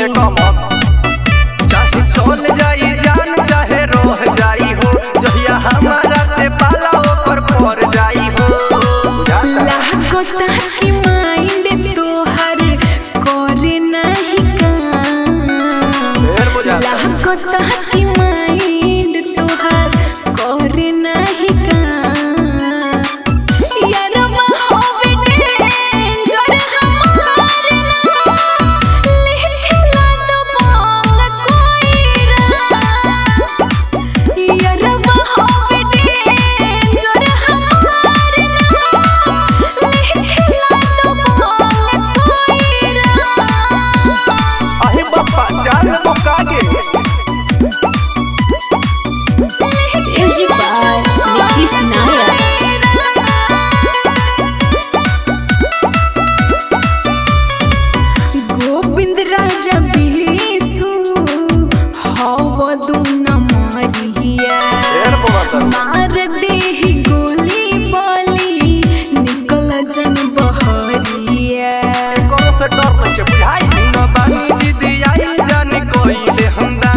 फेंको मत। चाहे चल जाई जान चाहे रोह जाई हो, जहिया हमारा से पाला ऊपर पड़ जाई हो। लागता कि माइंड तोहर करे नहीं काम। लागता कि माइंड तोहर करे नहीं काम। यारवा होवे डेंजर हमार नाम, लिखला तो मांग कोइरा। यारवा होवे डेंजर हमार नाम, लिखला तो मांग कोइरा। अहे बप्पा जान पकागे। Music by Nikis Naya. Govind राजा बिसु हव दूना मारिया। मार देहि गोली बोली निकल जन बहरिया। कौन से डर नहीं के बुझाई न बानी जिद आई जान कोइले हम